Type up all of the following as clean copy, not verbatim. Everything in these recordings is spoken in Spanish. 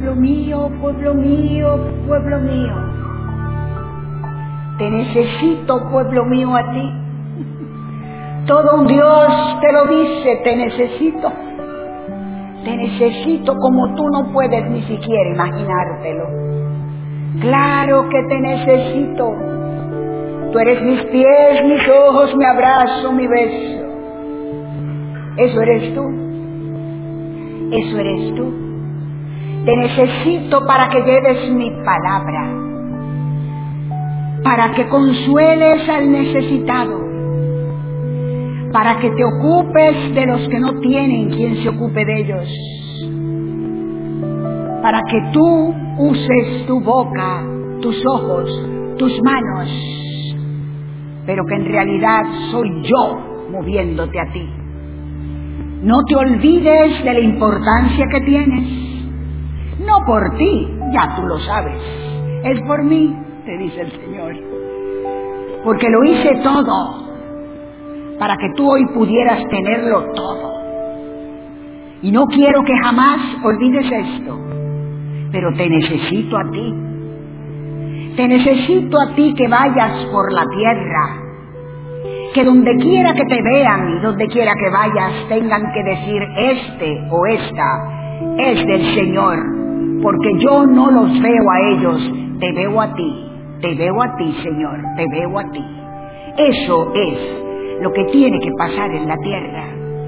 pueblo mío, pueblo mío, pueblo mío. Te necesito, pueblo mío, a ti. Todo un Dios te lo dice, te necesito. Te necesito como tú no puedes ni siquiera imaginártelo. Claro que te necesito. Tú eres mis pies, mis ojos, mi abrazo, mi beso. Eso eres tú. Eso eres tú. Te necesito para que lleves mi palabra, para que consueles al necesitado, para que te ocupes de los que no tienen quien se ocupe de ellos, para que tú uses tu boca, tus ojos, tus manos, pero que en realidad soy yo moviéndote a ti. No te olvides de la importancia que tienes. No por ti, ya tú lo sabes. Es por mí, te dice el Señor. Porque lo hice todo para que tú hoy pudieras tenerlo todo. Y no quiero que jamás olvides esto. Pero te necesito a ti. Te necesito a ti que vayas por la tierra. Que donde quiera que te vean y donde quiera que vayas tengan que decir este o esta es del Señor, porque yo no los veo a ellos, te veo a ti, Señor, te veo a ti. Eso es lo que tiene que pasar en la tierra.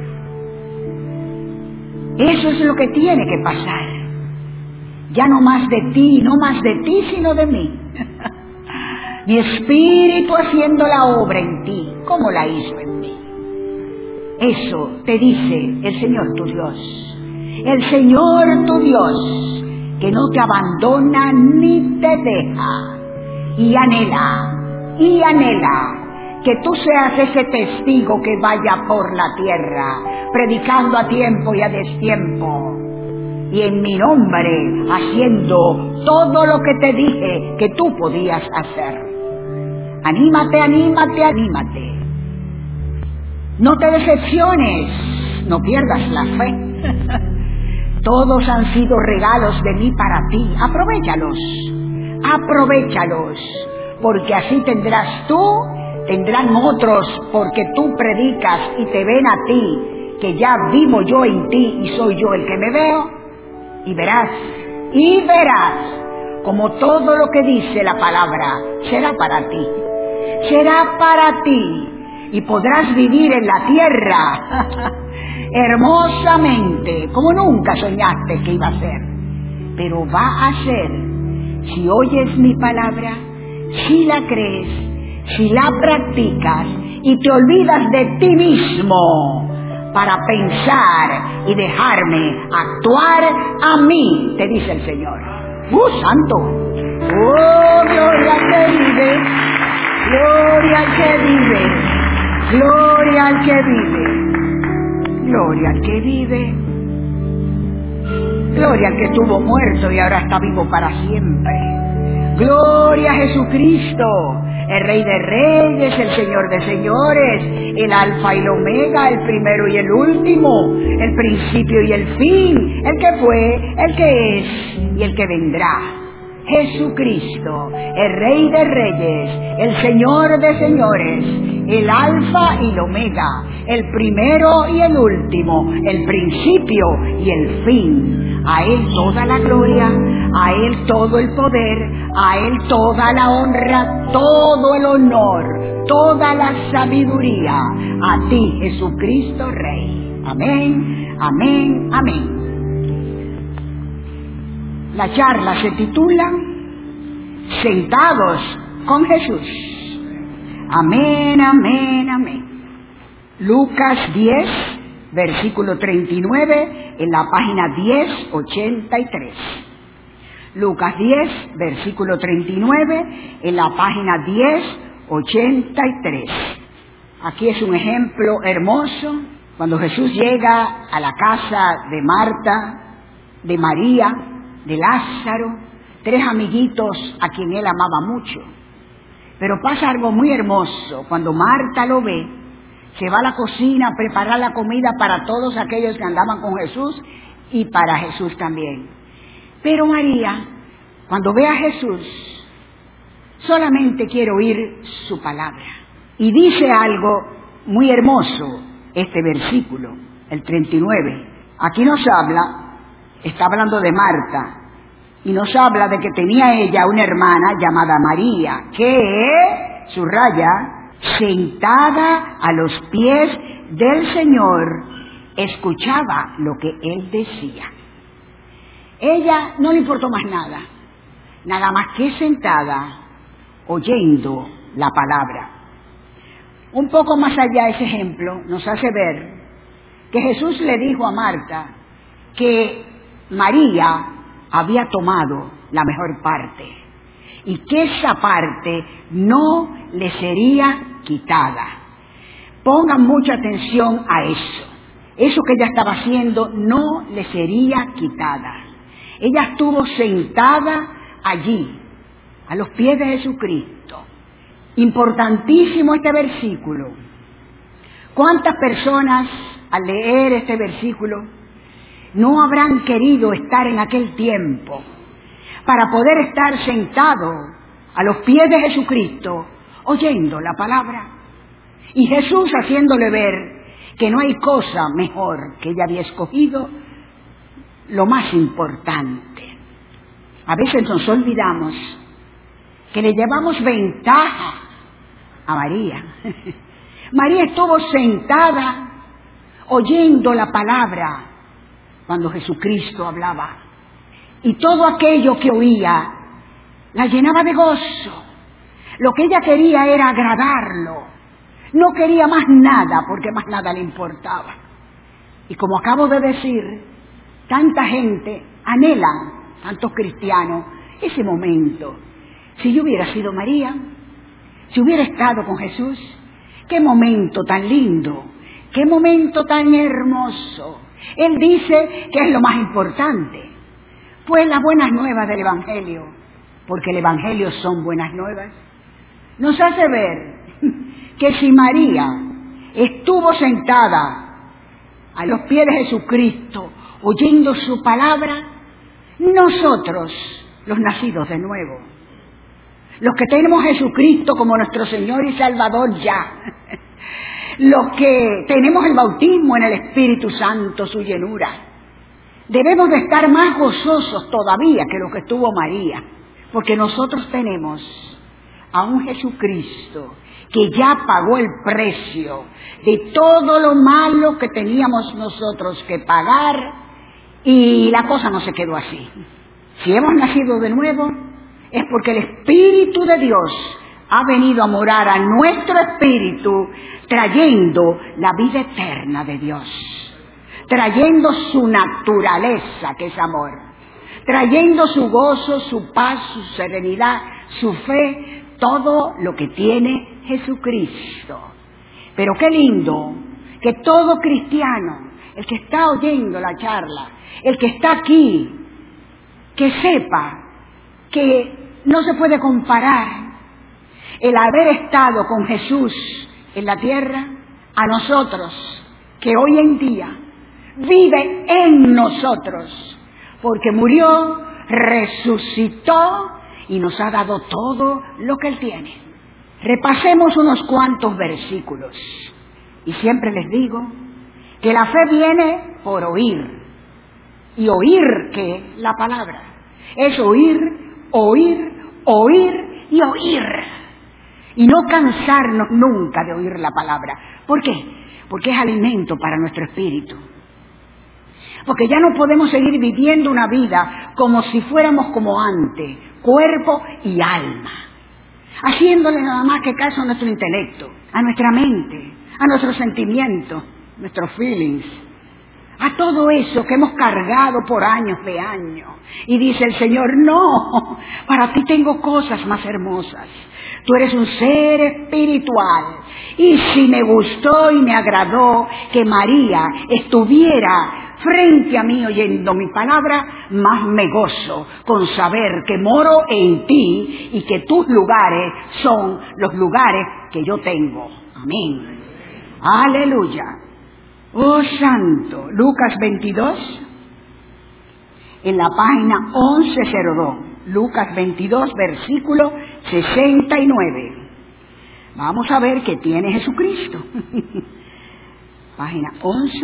Eso es lo que tiene que pasar. Ya no más de ti, no más de ti, sino de mí. Mi espíritu haciendo la obra en ti, como la hizo en mí. Eso te dice el Señor tu Dios. El Señor tu Dios, que no te abandona ni te deja. Y anhela que tú seas ese testigo que vaya por la tierra, predicando a tiempo y a destiempo. Y en mi nombre, haciendo todo lo que te dije que tú podías hacer. Anímate, anímate, anímate. No te decepciones, no pierdas la fe. Todos han sido regalos de mí para ti. Aprovéchalos, porque así tendrás tú, tendrán otros, porque tú predicas y te ven a ti, que ya vivo yo en ti y soy yo el que me veo, y verás, como todo lo que dice la palabra será para ti, y podrás vivir en la tierra hermosamente, como nunca soñaste que iba a ser. Pero va a ser, si oyes mi palabra, si la crees, si la practicas y te olvidas de ti mismo para pensar y dejarme actuar a mí, te dice el Señor. ¡Santo! ¡Oh, gloria al que vive! ¡Gloria al que vive! ¡Gloria al que vive! ¡Gloria al que vive! ¡Gloria al que estuvo muerto y ahora está vivo para siempre! ¡Gloria a Jesucristo! El Rey de Reyes, el Señor de Señores, el Alfa y el Omega, el primero y el último, el principio y el fin, el que fue, el que es y el que vendrá. Jesucristo, el Rey de Reyes, el Señor de Señores, el Alfa y el Omega, el primero y el último, el principio y el fin. A Él toda la gloria, a Él todo el poder, a Él toda la honra, todo el honor, toda la sabiduría. A ti, Jesucristo Rey. Amén, amén, amén. La charla se titula Sentados con Jesús. Amén, amén, amén. Lucas 10, versículo 39, en la página 1083. Lucas 10, versículo 39, en la página 1083. Aquí es un ejemplo hermoso. Cuando Jesús llega a la casa de Marta, de María, de Lázaro, tres amiguitos a quien él amaba mucho. Pero pasa algo muy hermoso. Cuando Marta lo ve, se va a la cocina a preparar la comida para todos aquellos que andaban con Jesús y para Jesús también. Pero María, cuando ve a Jesús, solamente quiere oír su palabra. Y dice algo muy hermoso este versículo, el 39. Aquí nos habla, está hablando de Marta, y nos habla de que tenía ella una hermana llamada María, que, subraya, sentada a los pies del Señor, escuchaba lo que Él decía. Ella no le importó más nada más que sentada, oyendo la palabra. Un poco más allá ese ejemplo nos hace ver que Jesús le dijo a Marta que María había tomado la mejor parte y que esa parte no le sería quitada. Pongan mucha atención a eso. Eso que ella estaba haciendo no le sería quitada. Ella estuvo sentada allí, a los pies de Jesucristo. Importantísimo este versículo. ¿Cuántas personas al leer este versículo no habrán querido estar en aquel tiempo para poder estar sentado a los pies de Jesucristo oyendo la palabra? Y Jesús haciéndole ver que no hay cosa mejor, que ella había escogido lo más importante. A veces nos olvidamos que le llevamos ventaja a María. María estuvo sentada oyendo la palabra cuando Jesucristo hablaba. Y todo aquello que oía la llenaba de gozo. Lo que ella quería era agradarlo. No quería más nada, porque más nada le importaba. Y como acabo de decir, tanta gente anhela, tantos cristianos, ese momento. Si yo hubiera sido María, si hubiera estado con Jesús, qué momento tan lindo, qué momento tan hermoso. Él dice que es lo más importante. Pues las buenas nuevas del Evangelio, porque el Evangelio son buenas nuevas, nos hace ver que si María estuvo sentada a los pies de Jesucristo, oyendo su palabra, nosotros, los nacidos de nuevo, los que tenemos a Jesucristo como nuestro Señor y Salvador ya, los que tenemos el bautismo en el Espíritu Santo, su llenura, debemos de estar más gozosos todavía que lo que estuvo María, porque nosotros tenemos a un Jesucristo que ya pagó el precio de todo lo malo que teníamos nosotros que pagar, y la cosa no se quedó así. Si hemos nacido de nuevo, es porque el Espíritu de Dios ha venido a morar a nuestro espíritu, trayendo la vida eterna de Dios, trayendo su naturaleza, que es amor, trayendo su gozo, su paz, su serenidad, su fe, todo lo que tiene Jesucristo. Pero qué lindo que todo cristiano, el que está oyendo la charla, el que está aquí, que sepa que no se puede comparar el haber estado con Jesús en la tierra a nosotros, que hoy en día vive en nosotros, porque murió, resucitó y nos ha dado todo lo que Él tiene. Repasemos unos cuantos versículos. Y siempre les digo que la fe viene por oír. Y oír, ¿qué? La palabra. Es oír, oír, oír y oír. Y no cansarnos nunca de oír la palabra. ¿Por qué? Porque es alimento para nuestro espíritu. Porque ya no podemos seguir viviendo una vida como si fuéramos como antes, cuerpo y alma, haciéndole nada más que caso a nuestro intelecto, a nuestra mente, a nuestros sentimientos, nuestros feelings, a todo eso que hemos cargado por años de años. Y dice el Señor, no, para ti tengo cosas más hermosas. Tú eres un ser espiritual. Y si me gustó y me agradó que María estuviera frente a mí oyendo mi palabra, más me gozo con saber que moro en ti y que tus lugares son los lugares que yo tengo. Amén. Aleluya. Oh santo. Lucas 22. en la página 1102, Lucas 22, versículo 69. Vamos a ver qué tiene Jesucristo. Página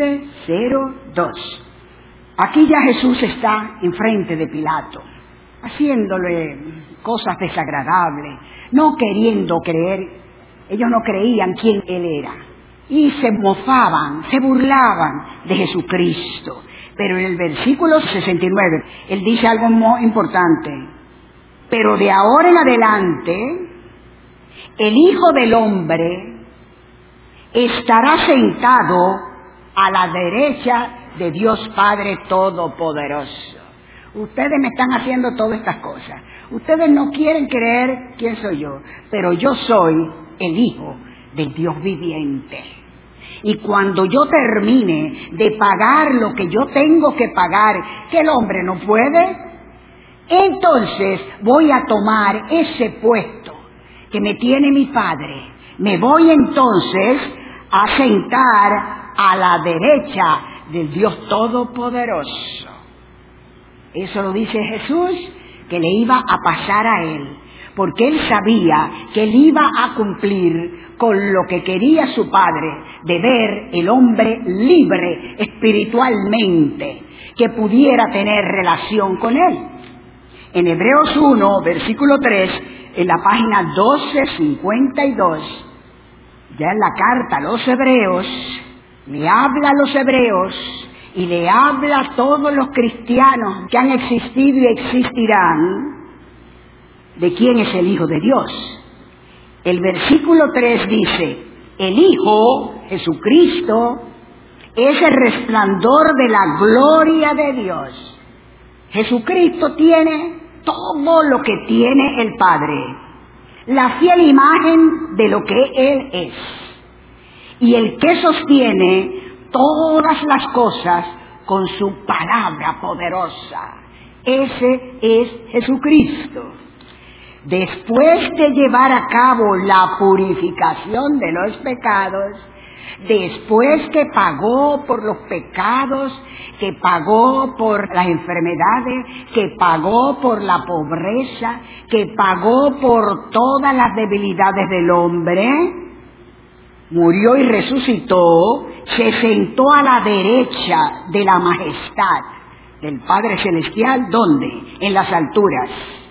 1102. Aquí ya Jesús está enfrente de Pilato, haciéndole cosas desagradables, no queriendo creer. Ellos no creían quién Él era. Y se mofaban, se burlaban de Jesucristo. Pero en el versículo 69, Él dice algo muy importante. Pero de ahora en adelante, el Hijo del Hombre estará sentado a la derecha de Dios Padre Todopoderoso. Ustedes me están haciendo todas estas cosas. Ustedes no quieren creer quién soy yo, pero yo soy el Hijo del Dios viviente. Y cuando yo termine de pagar lo que yo tengo que pagar, que el hombre no puede, entonces voy a tomar ese puesto que me tiene mi Padre. Me voy entonces a sentar a la derecha del Dios Todopoderoso. Eso lo dice Jesús, que le iba a pasar a Él, porque Él sabía que Él iba a cumplir con lo que quería su Padre, de ver el hombre libre espiritualmente, que pudiera tener relación con Él. En Hebreos 1, versículo 3, en la página 1252, ya en la carta a los Hebreos, le habla a los Hebreos y le habla a todos los cristianos que han existido y existirán de quién es el Hijo de Dios. El versículo 3 dice: el Hijo, Jesucristo, es el resplandor de la gloria de Dios. Jesucristo tiene todo lo que tiene el Padre, la fiel imagen de lo que Él es, y el que sostiene todas las cosas con su palabra poderosa. Ese es Jesucristo. Después de llevar a cabo la purificación de los pecados, después que pagó por los pecados, que pagó por las enfermedades, que pagó por la pobreza, que pagó por todas las debilidades del hombre, murió y resucitó, se sentó a la derecha de la majestad del Padre Celestial. ¿Dónde? En las alturas.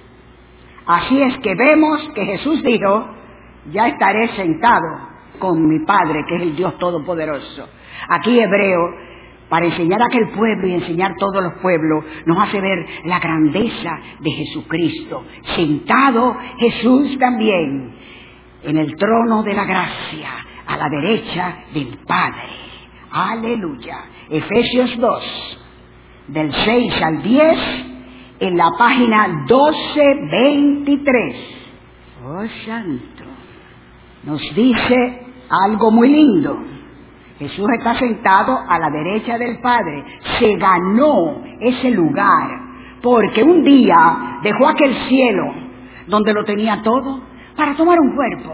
Así es que vemos que Jesús dijo: ya estaré sentado con mi Padre, que es el Dios Todopoderoso. Aquí Hebreo, para enseñar a aquel pueblo y enseñar a todos los pueblos, nos hace ver la grandeza de Jesucristo. Sentado Jesús también en el trono de la gracia, a la derecha del Padre. Aleluya. Efesios 2, del 6 al 10, en la página 1223. Oh, santo. Nos dice algo muy lindo. Jesús está sentado a la derecha del Padre. Se ganó ese lugar porque un día dejó aquel cielo donde lo tenía todo para tomar un cuerpo,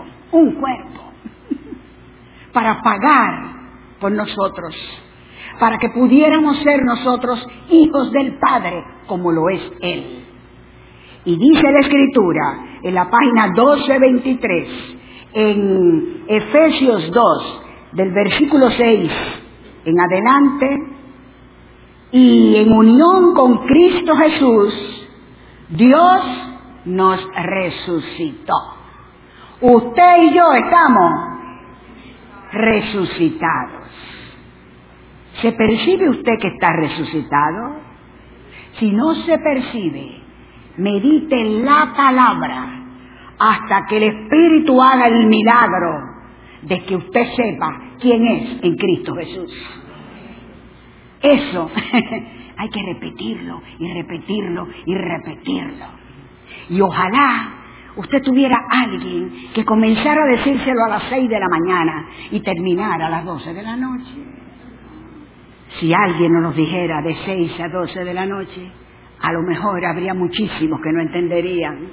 para pagar por nosotros, para que pudiéramos ser nosotros hijos del Padre como lo es Él. Y dice la Escritura en la página 1223, en Efesios 2, del versículo 6 en adelante: y en unión con Cristo Jesús, Dios nos resucitó. Usted y yo estamos resucitados. ¿Se percibe usted que está resucitado? Si no se percibe, medite la palabra hasta que el Espíritu haga el milagro de que usted sepa quién es en Cristo Jesús. Eso hay que repetirlo y repetirlo y repetirlo. Y ojalá usted tuviera alguien que comenzara a decírselo a las 6 de la mañana y terminara a las 12 de la noche. Si alguien nos dijera de 6 a 12 de la noche, a lo mejor habría muchísimos que no entenderían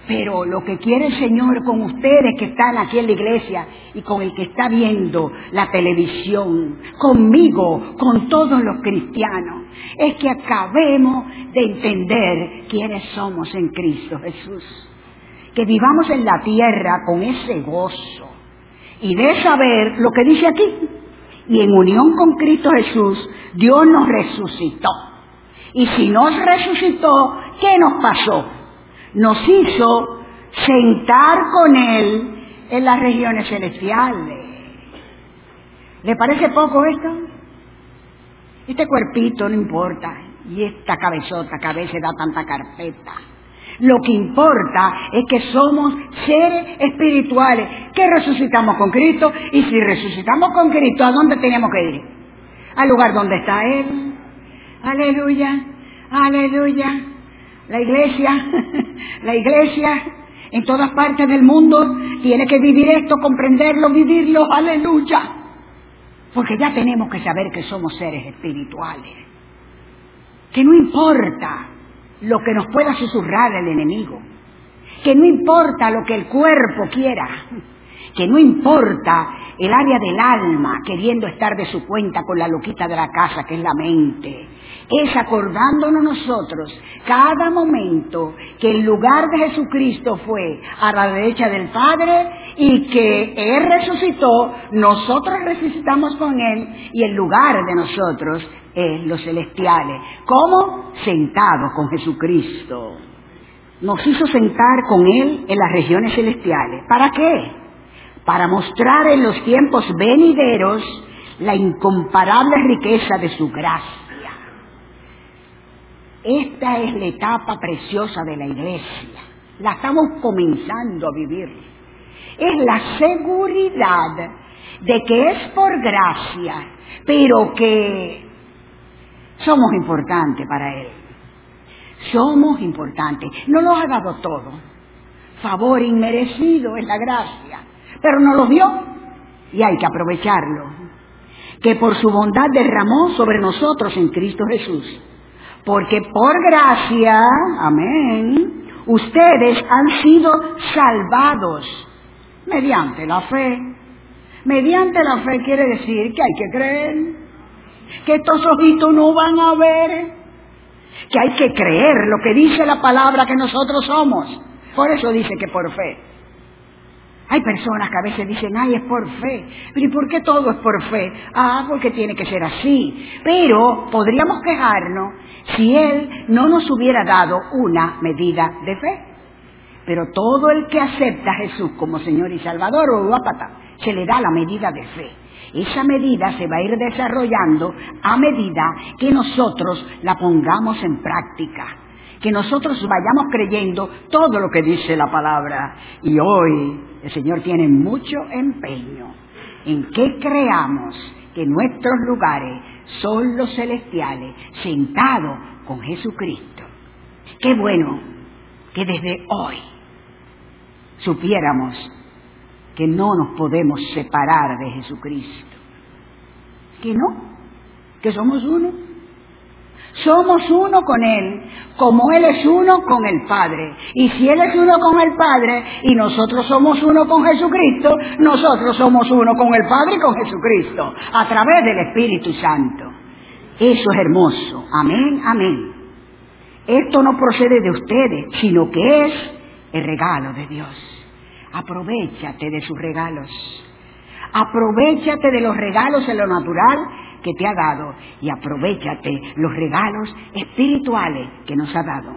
Pero lo que quiere el Señor con ustedes que están aquí en la iglesia y con el que está viendo la televisión, conmigo, con todos los cristianos, es que acabemos de entender quiénes somos en Cristo Jesús. Que vivamos en la tierra con ese gozo y de saber lo que dice aquí. Y en unión con Cristo Jesús, Dios nos resucitó. Y si nos resucitó, ¿qué nos pasó? Nos hizo sentar con Él en las regiones celestiales. ¿Le parece poco esto? Este cuerpito no importa, y esta cabezota que a veces da tanta carpeta. Lo que importa es que somos seres espirituales, que resucitamos con Cristo, y si resucitamos con Cristo, ¿a dónde tenemos que ir? Al lugar donde está Él. Aleluya, aleluya. La iglesia en todas partes del mundo tiene que vivir esto, comprenderlo, vivirlo, aleluya. Porque ya tenemos que saber que somos seres espirituales. Que no importa lo que nos pueda susurrar el enemigo, que no importa lo que el cuerpo quiera, que no importa el área del alma queriendo estar de su cuenta con la loquita de la casa que es la mente, es acordándonos nosotros cada momento que el lugar de Jesucristo fue a la derecha del Padre y que Él resucitó, nosotros resucitamos con Él y el lugar de nosotros es los celestiales. ¿Cómo? Sentados con Jesucristo. Nos hizo sentar con Él en las regiones celestiales. ¿Para qué? Para mostrar en los tiempos venideros la incomparable riqueza de su gracia. Esta es la etapa preciosa de la iglesia. La estamos comenzando a vivir. Es la seguridad de que es por gracia, pero que somos importantes para Él. Somos importantes. No nos ha dado todo. Favor inmerecido es la gracia, pero nos lo dio y hay que aprovecharlo. Que por su bondad derramó sobre nosotros en Cristo Jesús. Porque por gracia, amén, ustedes han sido salvados mediante la fe. Mediante la fe quiere decir que hay que creer, que estos ojitos no van a ver, que hay que creer lo que dice la palabra que nosotros somos. Por eso dice que por fe. Hay personas que a veces dicen, ay, es por fe. Pero ¿y por qué todo es por fe? Ah, porque tiene que ser así. Pero podríamos quejarnos si Él no nos hubiera dado una medida de fe. Pero todo el que acepta a Jesús como Señor y Salvador, se le da la medida de fe. Esa medida se va a ir desarrollando a medida que nosotros la pongamos en práctica. Que nosotros vayamos creyendo todo lo que dice la palabra. Y hoy el Señor tiene mucho empeño en que creamos que nuestros lugares son los celestiales, sentados con Jesucristo. Qué bueno que desde hoy supiéramos que no nos podemos separar de Jesucristo. Que no, que somos uno. Somos uno con Él, como Él es uno con el Padre. Y si Él es uno con el Padre y nosotros somos uno con Jesucristo, nosotros somos uno con el Padre y con Jesucristo, a través del Espíritu Santo. Eso es hermoso. Amén, amén. Esto no procede de ustedes, sino que es el regalo de Dios. Aprovechate de sus regalos. Aprovechate de los regalos en lo natural que te ha dado y aprovechate los regalos espirituales que nos ha dado.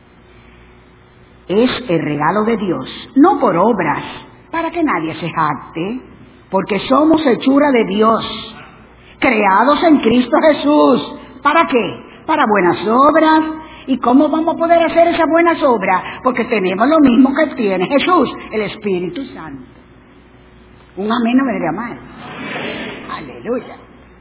Es el regalo de Dios, no por obras, para que nadie se jacte, porque somos hechura de Dios, creados en Cristo Jesús. ¿Para qué? Para buenas obras. ¿Y cómo vamos a poder hacer esas buenas obras? Porque tenemos lo mismo que tiene Jesús, el Espíritu Santo. Un amén no vendría mal. Aleluya.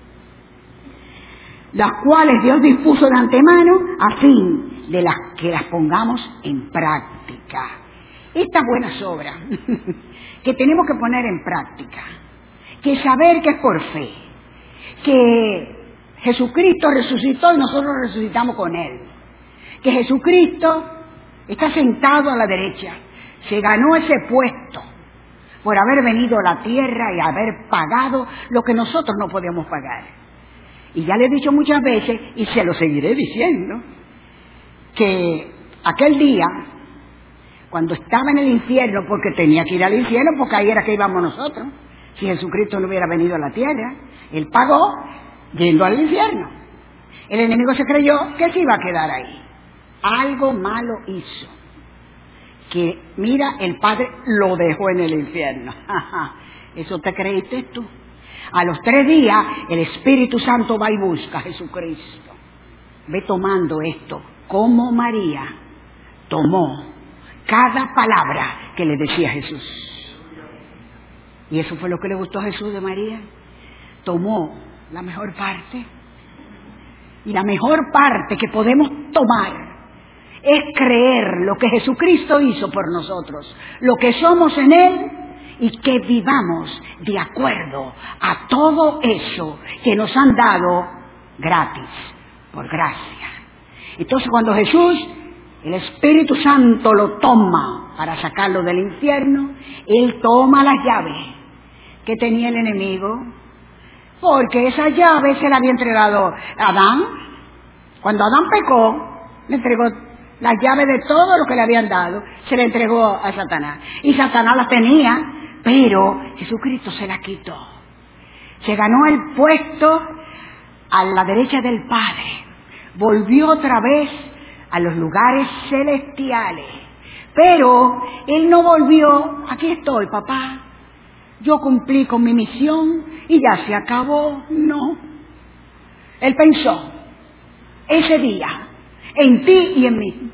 Las cuales Dios dispuso de antemano a fin de que las pongamos en práctica. Estas buenas obras que tenemos que poner en práctica, que saber que es por fe, que Jesucristo resucitó y nosotros resucitamos con Él, que Jesucristo está sentado a la derecha, Se ganó ese puesto por haber venido a la tierra y haber pagado lo que nosotros no podemos pagar. Y ya le he dicho muchas veces, y se lo seguiré diciendo, que aquel día, cuando estaba en el infierno, porque tenía que ir al infierno, porque ahí era que íbamos nosotros, si Jesucristo no hubiera venido a la tierra, Él pagó yendo al infierno. El enemigo se creyó que se iba a quedar ahí. Algo malo hizo, que mira, el Padre lo dejó en el infierno. ¿Eso te creíste tú? A los 3 días el Espíritu Santo va y busca a Jesucristo. Ve tomando esto, como María tomó cada palabra que le decía Jesús. Y eso fue lo que le gustó a Jesús de María. Tomó la mejor parte. Y la mejor parte que podemos tomar es creer lo que Jesucristo hizo por nosotros, lo que somos en Él, y que vivamos de acuerdo a todo eso que nos han dado gratis, por gracia. Entonces cuando Jesús, el Espíritu Santo lo toma para sacarlo del infierno, Él toma las llaves que tenía el enemigo, porque esa llave se la había entregado a Adán. Cuando Adán pecó, le entregó las llaves de todo lo que le habían dado, se le entregó a Satanás. Y Satanás las tenía, pero Jesucristo se las quitó. Se ganó el puesto a la derecha del Padre. Volvió otra vez a los lugares celestiales. Pero Él no volvió, aquí estoy, papá, yo cumplí con mi misión y ya se acabó. No. Él pensó, ese día, en ti y en mí,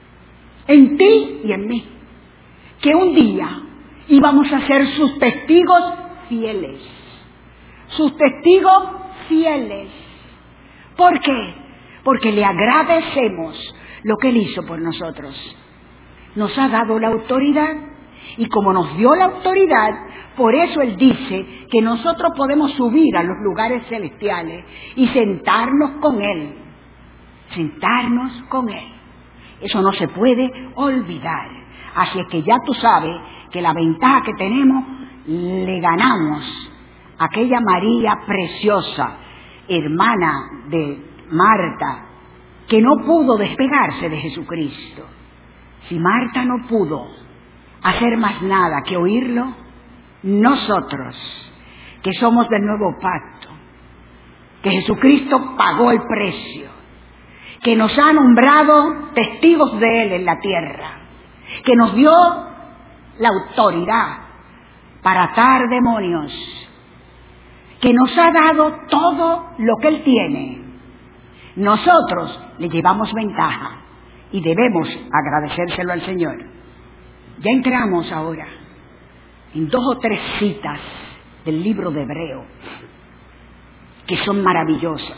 en ti y en mí, que un día íbamos a ser sus testigos fieles. Sus testigos fieles. ¿Por qué? Porque le agradecemos lo que Él hizo por nosotros. Nos ha dado la autoridad, y como nos dio la autoridad, por eso Él dice que nosotros podemos subir a los lugares celestiales y sentarnos con Él. Sentarnos con Él. Eso no se puede olvidar. Así es que ya tú sabes que la ventaja que tenemos, le ganamos a aquella María preciosa, hermana de Marta, que no pudo despegarse de Jesucristo. Si Marta no pudo hacer más nada que oírlo, nosotros, que somos del nuevo pacto, que Jesucristo pagó el precio, que nos ha nombrado testigos de Él en la tierra, que nos dio la autoridad para atar demonios, que nos ha dado todo lo que Él tiene, nosotros le llevamos ventaja y debemos agradecérselo al Señor. Ya entramos ahora en 2 o 3 citas del libro de Hebreo que son maravillosas.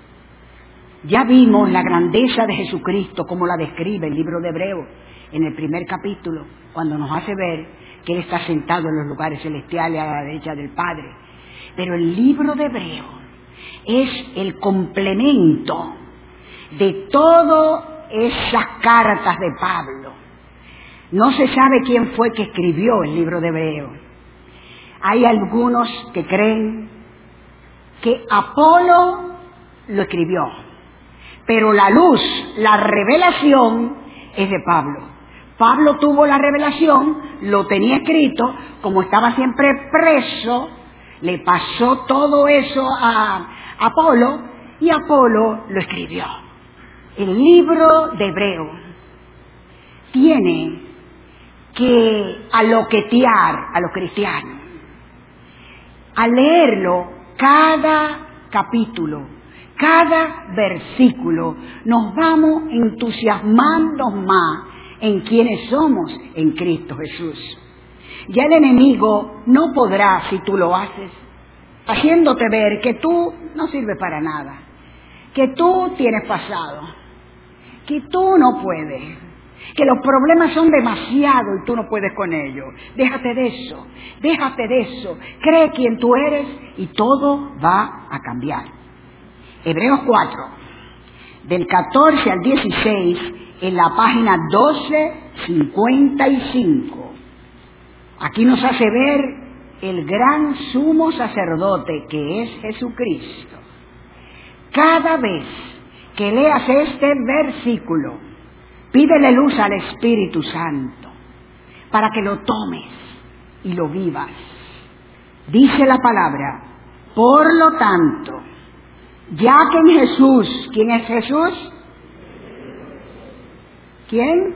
Ya vimos la grandeza de Jesucristo, como la describe el libro de Hebreo en el primer capítulo, cuando nos hace ver que Él está sentado en los lugares celestiales a la derecha del Padre. Pero el libro de Hebreo es el complemento de todas esas cartas de Pablo. No se sabe quién fue que escribió el libro de Hebreo. Hay algunos que creen que Apolo lo escribió, pero la luz, la revelación es de Pablo. Pablo tuvo la revelación, lo tenía escrito, como estaba siempre preso, le pasó todo eso a Apolo y Apolo lo escribió. El libro de Hebreo tiene que aloquetear a los cristianos, a leerlo cada capítulo, cada versículo, nos vamos entusiasmando más en quienes somos en Cristo Jesús. Ya el enemigo no podrá, si tú lo haces, haciéndote ver que tú no sirves para nada, que tú tienes pasado, que tú no puedes, que los problemas son demasiado y tú no puedes con ellos. Déjate de eso, cree quién tú eres y todo va a cambiar. Hebreos 4, del 14 al 16, en la página 1255. Aquí nos hace ver el gran sumo sacerdote que es Jesucristo. Cada vez que leas este versículo, pídele luz al Espíritu Santo para que lo tomes y lo vivas. Dice la palabra, por lo tanto, ya que en Jesús, ¿quién es Jesús? ¿Quién?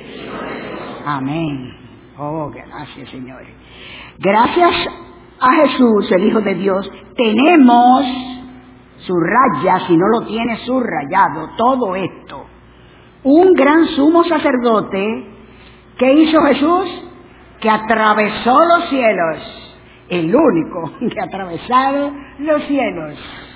Amén. Oh, gracias, Señor. Gracias a Jesús, el Hijo de Dios, tenemos, subraya, si no lo tienes subrayado, todo esto. Un gran sumo sacerdote, ¿qué hizo Jesús? Que atravesó los cielos. El único que ha atravesado los cielos.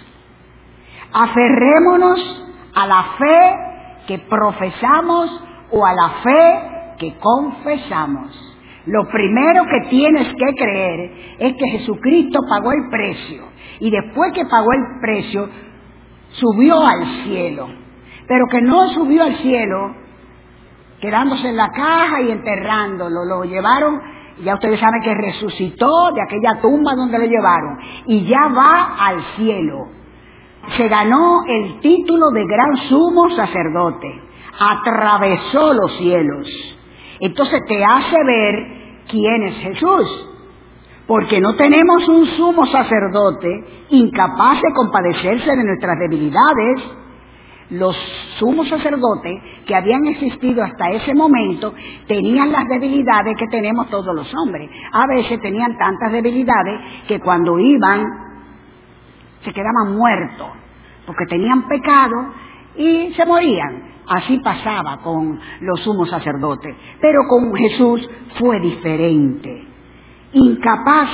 Aferrémonos a la fe que profesamos o a la fe que confesamos. Lo primero que tienes que creer es que Jesucristo pagó el precio. Y después que pagó el precio, subió al cielo. Pero que no subió al cielo quedándose en la caja y enterrándolo. Lo llevaron, ya ustedes saben que resucitó de aquella tumba donde lo llevaron. Y ya va al cielo. Se ganó el título de gran sumo sacerdote. Atravesó los cielos. Entonces te hace ver quién es Jesús. Porque no tenemos un sumo sacerdote incapaz de compadecerse de nuestras debilidades. Los sumos sacerdotes que habían existido hasta ese momento tenían las debilidades que tenemos todos los hombres. A veces tenían tantas debilidades que cuando iban se quedaban muertos porque tenían pecado y se morían. Así pasaba con los sumos sacerdotes. Pero con Jesús fue diferente. Incapaz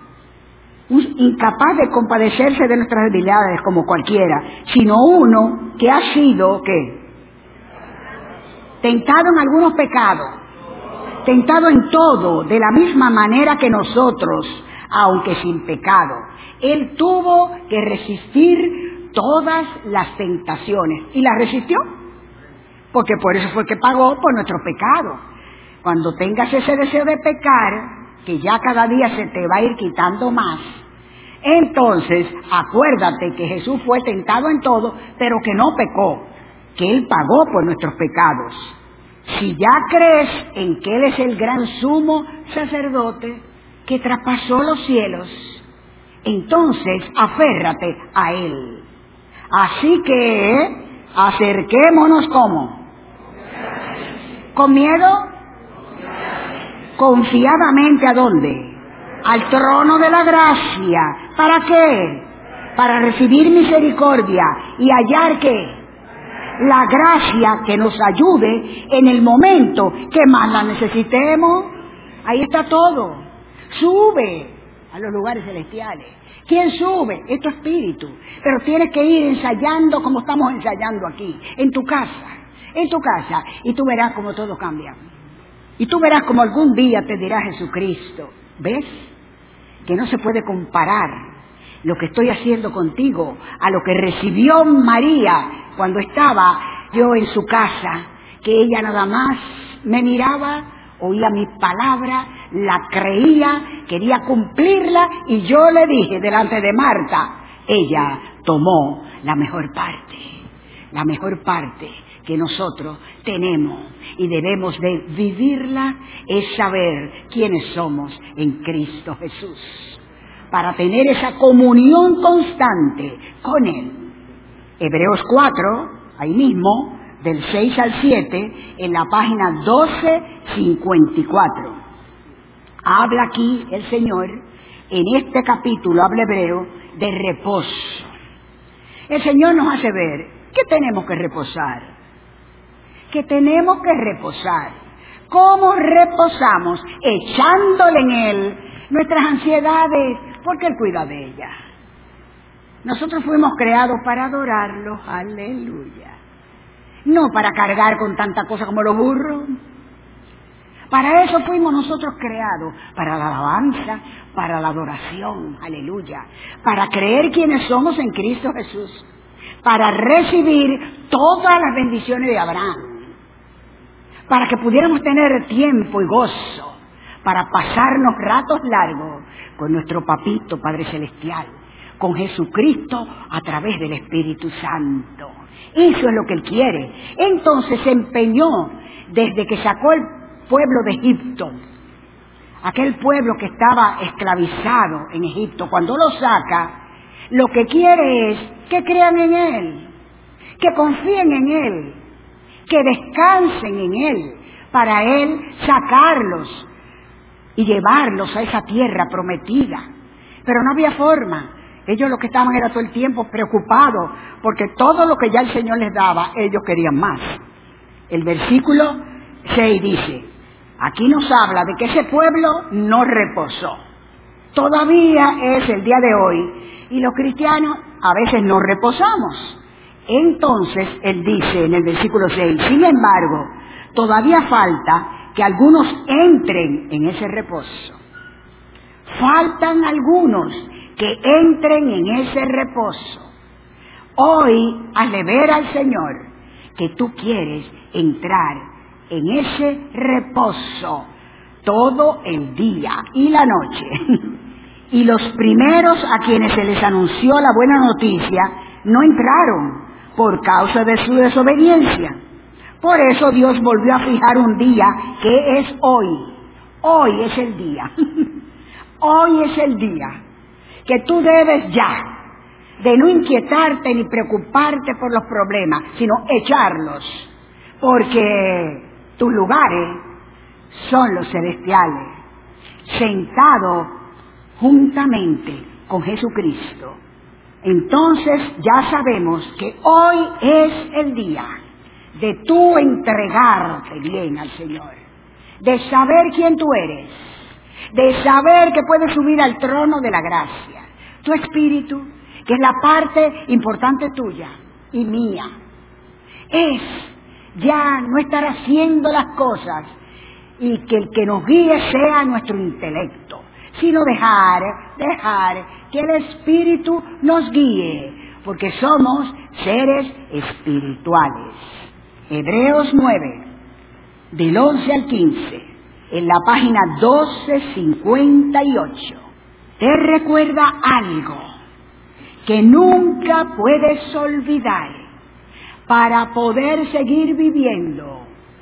de compadecerse de nuestras debilidades como cualquiera, sino uno que ha sido, ¿qué? Tentado en algunos pecados, tentado en todo, de la misma manera que nosotros, aunque sin pecado. Él tuvo que resistir todas las tentaciones. ¿Y las resistió? Porque por eso fue que pagó por nuestros pecados. Cuando tengas ese deseo de pecar, que ya cada día se te va a ir quitando más, entonces acuérdate que Jesús fue tentado en todo, pero que no pecó, que Él pagó por nuestros pecados. Si ya crees en que Él es el gran sumo sacerdote que traspasó los cielos, entonces aférrate a Él. Así que acerquémonos, ¿cómo? ¿Con miedo? Confiadamente, ¿a dónde? Al trono de la gracia. ¿Para qué? Para recibir misericordia y hallar ¿qué? La gracia que nos ayude en el momento que más la necesitemos. Ahí está todo. Sube a los lugares celestiales. ¿Quién sube? Es tu espíritu. Pero tienes que ir ensayando como estamos ensayando aquí, en tu casa. Y tú verás cómo todo cambia. Y tú verás como algún día te dirá Jesucristo, ¿ves? Que no se puede comparar lo que estoy haciendo contigo a lo que recibió María cuando estaba yo en su casa, que ella nada más me miraba, oía mi palabra, la creía, quería cumplirla y yo le dije delante de Marta, ella tomó la mejor parte que nosotros tenemos y debemos de vivirla, es saber quiénes somos en Cristo Jesús, para tener esa comunión constante con Él. Hebreos 4, ahí mismo, del 6 al 7, en la página 1254. Habla aquí el Señor, en este capítulo, habla Hebreo, de reposo. El Señor nos hace ver que tenemos que reposar. ¿Cómo reposamos? Echándole en Él nuestras ansiedades, porque Él cuida de ellas. Nosotros fuimos creados para adorarlo, aleluya. No para cargar con tanta cosa como los burros. Para eso fuimos nosotros creados, para la alabanza, para la adoración, aleluya. Para creer quiénes somos en Cristo Jesús, para recibir todas las bendiciones de Abraham. para que pudiéramos tener tiempo y gozo para pasarnos ratos largos con nuestro Papito Padre Celestial, con Jesucristo a través del Espíritu Santo. Eso es lo que Él quiere. Entonces se empeñó desde que sacó el pueblo de Egipto, aquel pueblo que estaba esclavizado en Egipto. Cuando lo saca, lo que quiere es que crean en Él, que confíen en Él, que descansen en Él, para Él sacarlos y llevarlos a esa tierra prometida. Pero no había forma. Ellos lo que estaban era todo el tiempo preocupados, porque todo lo que ya el Señor les daba, ellos querían más. El versículo 6 dice, aquí nos habla de que ese pueblo no reposó. Todavía es el día de hoy, y los cristianos a veces no reposamos. Entonces, Él dice en el versículo 6, sin embargo, todavía falta que algunos entren en ese reposo. Faltan algunos que entren en ese reposo. Hoy, hazle ver al Señor que tú quieres entrar en ese reposo todo el día y la noche. Y los primeros a quienes se les anunció la buena noticia no entraron por causa de su desobediencia. Por eso Dios volvió a fijar un día que es hoy. Hoy es el día. Hoy es el día que tú debes ya de no inquietarte ni preocuparte por los problemas, sino echarlos, porque tus lugares son los celestiales, sentados juntamente con Jesucristo. Entonces ya sabemos que hoy es el día de tú entregarte bien al Señor, de saber quién tú eres, de saber que puedes subir al trono de la gracia. Tu espíritu, que es la parte importante tuya y mía, es ya no estar haciendo las cosas y que el que nos guíe sea nuestro intelecto, sino dejar que el Espíritu nos guíe, porque somos seres espirituales. Hebreos 9, del 11 al 15, en la página 1258, te recuerda algo que nunca puedes olvidar para poder seguir viviendo.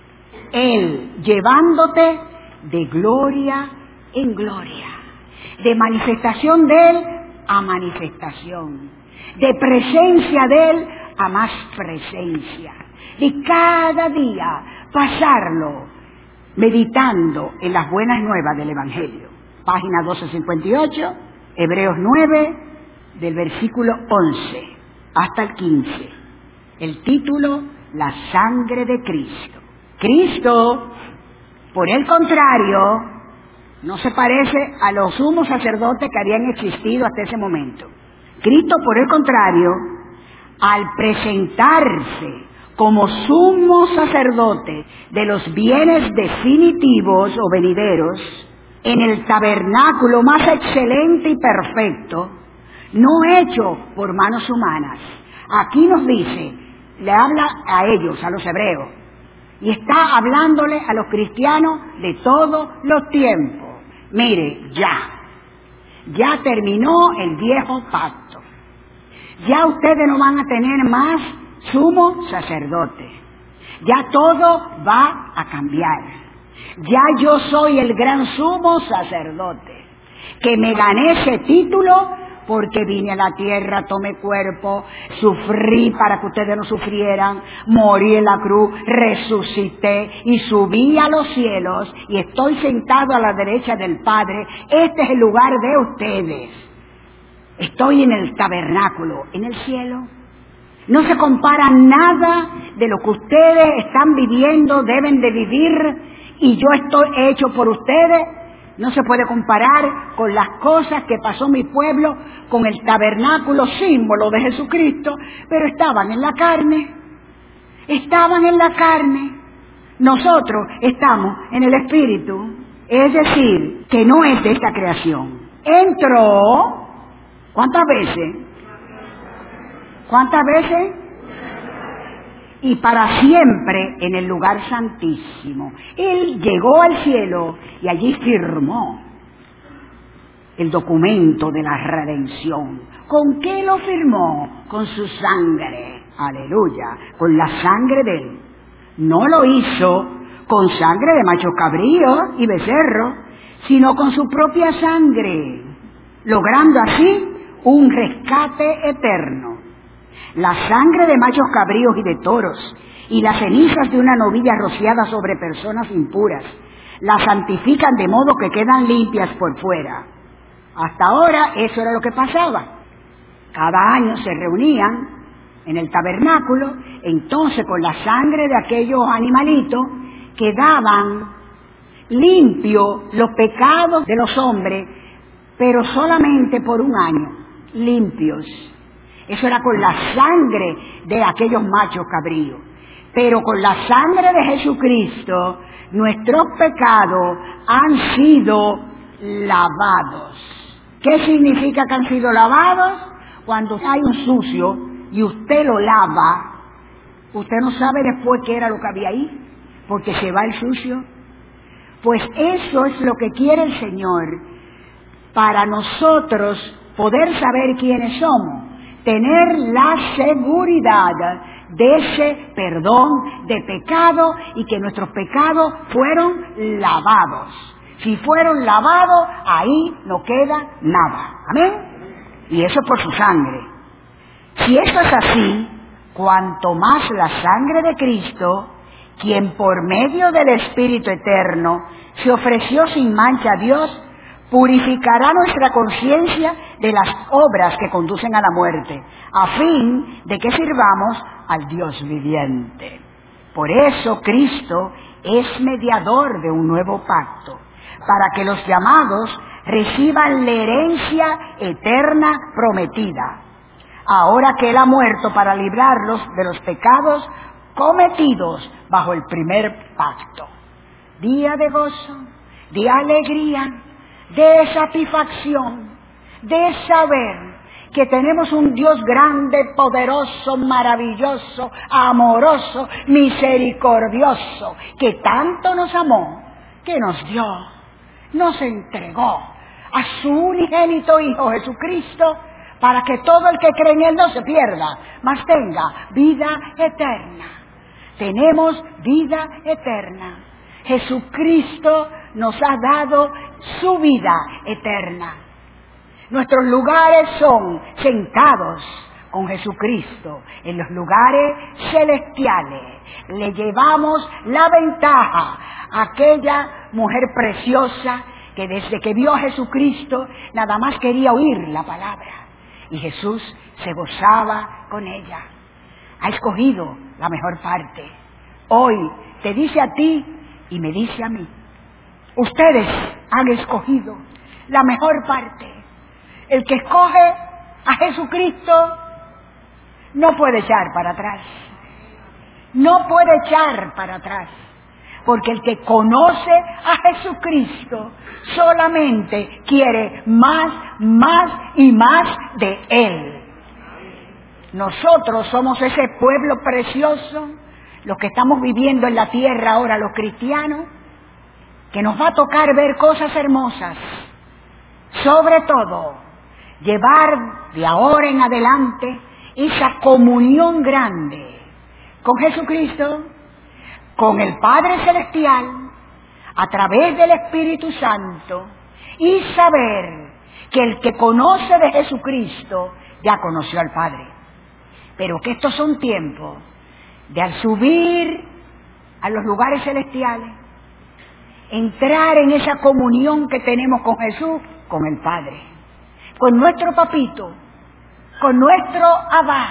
Él llevándote de gloria en gloria, de manifestación de Él a manifestación, de presencia de Él a más presencia, de cada día pasarlo meditando en las buenas nuevas del Evangelio. Página 1258, Hebreos 9, del versículo 11 hasta el 15. El título, la sangre de Cristo. Cristo, por el contrario, no se parece a los sumos sacerdotes que habían existido hasta ese momento. Cristo, por el contrario, al presentarse como sumo sacerdote de los bienes definitivos o venideros, en el tabernáculo más excelente y perfecto, no hecho por manos humanas. Aquí nos dice, le habla a ellos, a los hebreos, y está hablándole a los cristianos de todos los tiempos. Mire, ya terminó el viejo pacto. Ya ustedes no van a tener más sumo sacerdote. Ya todo va a cambiar. Ya yo soy el gran sumo sacerdote, que me gané ese título porque vine a la tierra, tomé cuerpo, sufrí para que ustedes no sufrieran, morí en la cruz, resucité y subí a los cielos y estoy sentado a la derecha del Padre. Este es el lugar de ustedes. Estoy en el tabernáculo, en el cielo. No se compara nada de lo que ustedes están viviendo, deben de vivir, y yo estoy hecho por ustedes. No se puede comparar con las cosas que pasó mi pueblo con el tabernáculo, símbolo de Jesucristo, pero estaban en la carne. Estaban en la carne. Nosotros estamos en el Espíritu, es decir, que no es de esta creación. Entró, ¿cuántas veces? ¿Cuántas veces? y para siempre en el lugar santísimo. Él llegó al cielo y allí firmó el documento de la redención. ¿Con qué lo firmó? Con su sangre. Aleluya. Con la sangre de Él. No lo hizo con sangre de machos cabríos y becerros, sino con su propia sangre, logrando así un rescate eterno. La sangre de machos cabríos y de toros y las cenizas de una novilla rociada sobre personas impuras las santifican de modo que quedan limpias por fuera. Hasta ahora eso era lo que pasaba. Cada año se reunían en el tabernáculo, entonces con la sangre de aquellos animalitos quedaban limpios los pecados de los hombres, pero solamente por un año, limpios. Eso era con la sangre de aquellos machos cabríos. Pero con la sangre de Jesucristo, nuestros pecados han sido lavados. ¿Qué significa que han sido lavados? Cuando hay un sucio y usted lo lava, usted no sabe después qué era lo que había ahí, porque se va el sucio. Pues eso es lo que quiere el Señor para nosotros poder saber quiénes somos, tener la seguridad de ese perdón de pecado y que nuestros pecados fueron lavados. Si fueron lavados, ahí no queda nada. ¿Amén? Y eso por su sangre. Si eso es así, cuanto más la sangre de Cristo, quien por medio del Espíritu Eterno se ofreció sin mancha a Dios, purificará nuestra conciencia de las obras que conducen a la muerte, a fin de que sirvamos al Dios viviente. Por eso Cristo es mediador de un nuevo pacto, para que los llamados reciban la herencia eterna prometida, ahora que Él ha muerto para librarlos de los pecados cometidos bajo el primer pacto. Día de gozo, de alegría, de satisfacción, de saber que tenemos un Dios grande, poderoso, maravilloso, amoroso, misericordioso, que tanto nos amó, que nos dio, nos entregó a su unigénito Hijo Jesucristo, para que todo el que cree en Él no se pierda, mas tenga vida eterna. Tenemos vida eterna. Jesucristo nos ha dado su vida eterna. Nuestros lugares son sentados con Jesucristo en los lugares celestiales. Le llevamos la ventaja a aquella mujer preciosa que desde que vio a Jesucristo nada más quería oír la palabra. Y Jesús se gozaba con ella. Ha escogido la mejor parte. Hoy te dice a ti y me dice a mí. Ustedes han escogido la mejor parte. El que escoge a Jesucristo no puede echar para atrás. No puede echar para atrás. Porque el que conoce a Jesucristo solamente quiere más, más y más de Él. Nosotros somos ese pueblo precioso, los que estamos viviendo en la tierra ahora, los cristianos, que nos va a tocar ver cosas hermosas. Sobre todo, llevar de ahora en adelante esa comunión grande con Jesucristo, con el Padre Celestial, a través del Espíritu Santo, y saber que el que conoce de Jesucristo ya conoció al Padre. Pero que estos son tiempos de al subir a los lugares celestiales, entrar en esa comunión que tenemos con Jesús, con el Padre, con nuestro papito, con nuestro Abba,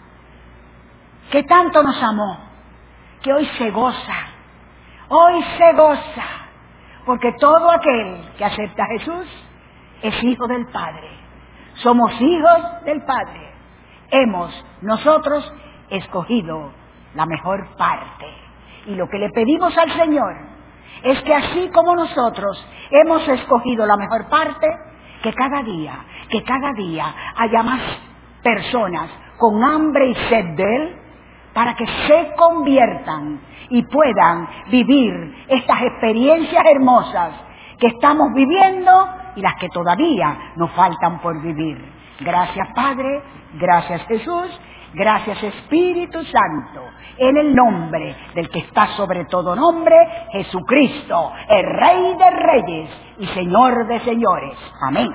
que tanto nos amó, que hoy se goza, porque todo aquel que acepta a Jesús es hijo del Padre. Somos hijos del Padre. Hemos nosotros escogido la mejor parte. Y lo que le pedimos al Señor es que así como nosotros hemos escogido la mejor parte, que cada día haya más personas con hambre y sed de Él, para que se conviertan y puedan vivir estas experiencias hermosas que estamos viviendo y las que todavía nos faltan por vivir. Gracias, Padre, gracias, Jesús, gracias, Espíritu Santo, en el nombre del que está sobre todo nombre, Jesucristo, el Rey de Reyes y Señor de Señores. Amén.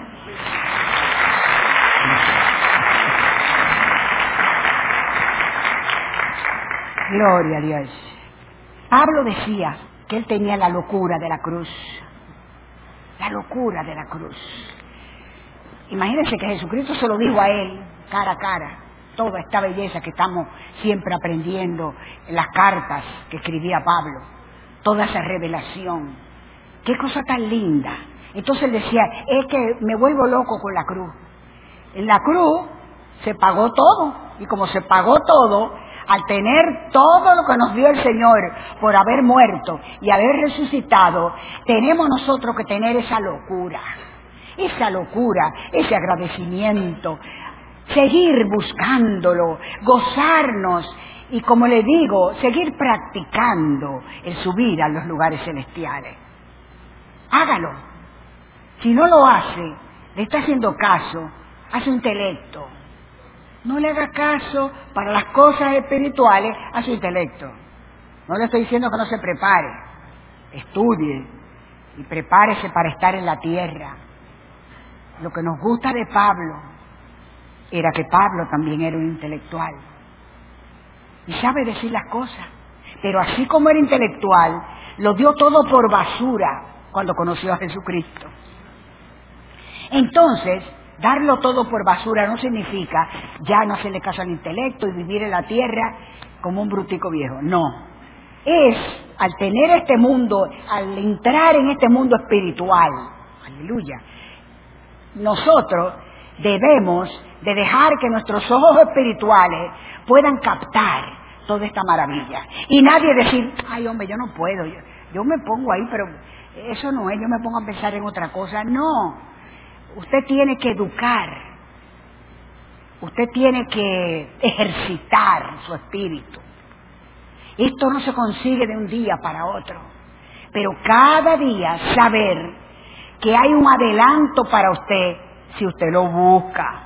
Gloria a Dios. Pablo decía que él tenía la locura de la cruz. La locura de la cruz. Imagínense que Jesucristo se lo dijo a él, cara a cara, toda esta belleza que estamos siempre aprendiendo en las cartas que escribía Pablo, toda esa revelación. Qué cosa tan linda. Entonces él decía, es que me vuelvo loco con la cruz. En la cruz se pagó todo, y como se pagó todo, al tener todo lo que nos dio el Señor por haber muerto y haber resucitado, tenemos nosotros que tener esa locura, ese agradecimiento, seguir buscándolo, gozarnos y, como le digo, seguir practicando el subir a los lugares celestiales. Hágalo. Si no lo hace, le está haciendo caso a su intelecto. No le haga caso para las cosas espirituales a su intelecto. No le estoy diciendo que no se prepare. Estudie y prepárese para estar en la tierra. Lo que nos gusta de Pablo era que Pablo también era un intelectual. Y sabe decir las cosas. Pero así como era intelectual, lo dio todo por basura cuando conoció a Jesucristo. Entonces, darlo todo por basura no significa ya no hacerle caso al intelecto y vivir en la tierra como un brutico viejo. No. Es al tener este mundo, al entrar en este mundo espiritual, aleluya, nosotros debemos de dejar que nuestros ojos espirituales puedan captar toda esta maravilla. Y nadie decir, ay hombre, yo no puedo, yo me pongo ahí, pero eso no es, yo me pongo a pensar en otra cosa. No. Usted tiene que educar, usted tiene que ejercitar su espíritu. Esto no se consigue de un día para otro, pero cada día saber que hay un adelanto para usted si usted lo busca.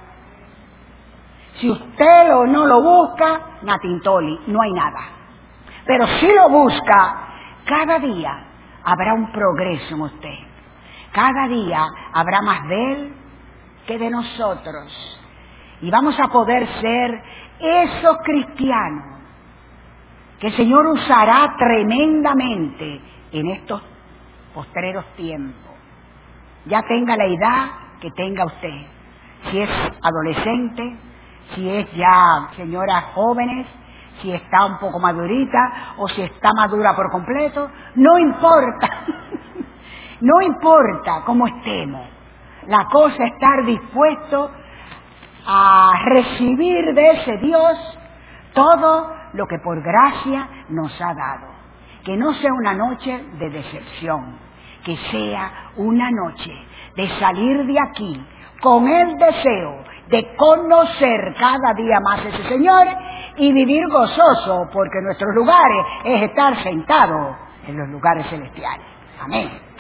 Si usted no lo busca, natintoli, no hay nada. Pero si lo busca, cada día habrá un progreso en usted. Cada día habrá más de Él que de nosotros. Y vamos a poder ser esos cristianos que el Señor usará tremendamente en estos postreros tiempos. Ya tenga la edad que tenga usted. Si es adolescente, si es ya señoras jóvenes, si está un poco madurita o si está madura por completo, no importa. No importa cómo estemos, la cosa es estar dispuesto a recibir de ese Dios todo lo que por gracia nos ha dado. Que no sea una noche de decepción, que sea una noche de salir de aquí con el deseo de conocer cada día más a ese Señor y vivir gozoso, porque nuestros lugares es estar sentados en los lugares celestiales. Amén.